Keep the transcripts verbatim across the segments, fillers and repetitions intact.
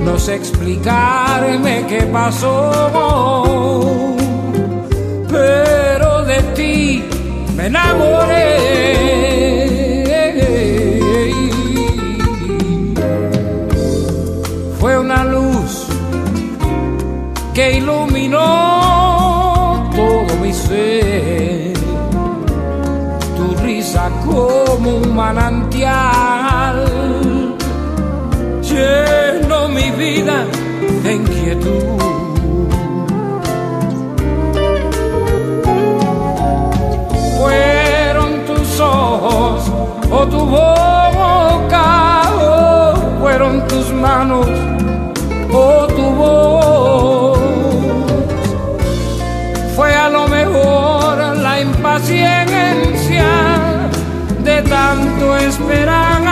No sé explicarme qué pasó, pero de ti me enamoré. Fue una luz que iluminó todo mi ser, tu risa como un manantial llenó mi vida de inquietud. Fueron tus ojos o tu boca, o fueron tus manos o tu voz. Fue a lo mejor la impaciencia de tanto esperar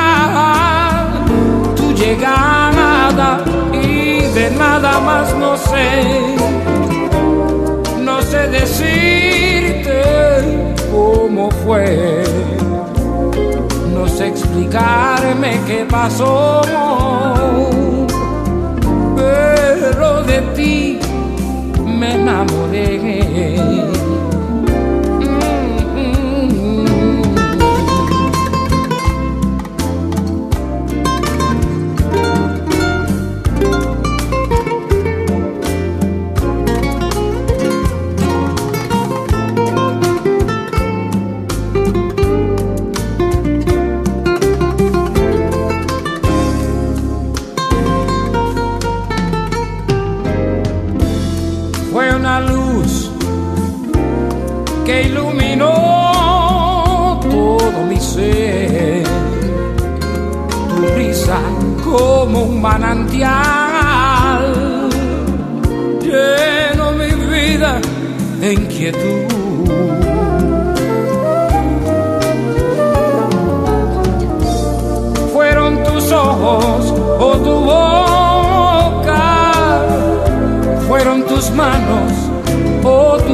tu llegada, y de nada más no sé, no sé decirte cómo fue, no sé explicarme qué pasó, pero de ti me enamoré. Fue una luz que iluminó todo mi ser, tu risa como un manantial llenó mi vida de inquietud. Fueron tus ojos o tu boca, fueron tus manos o tu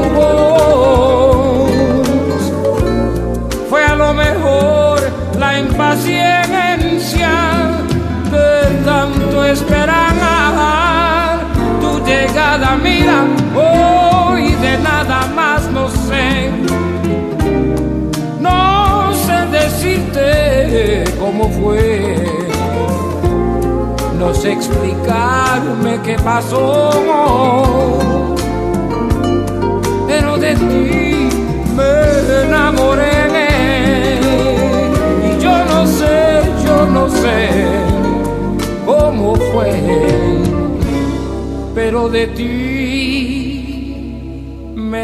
voz. Fue a lo mejor la impaciencia de tanto esperar tu llegada. Mira, hoy de nada más no sé, no sé decirte cómo fue, no sé explicarme qué pasó, pero de ti me enamoré. Y yo no sé, yo no sé cómo fue, pero de ti me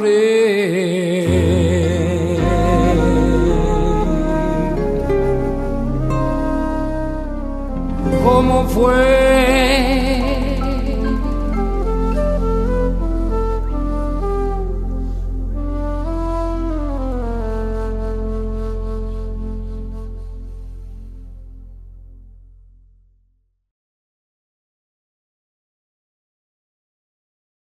enamoré. ¿Cómo fue?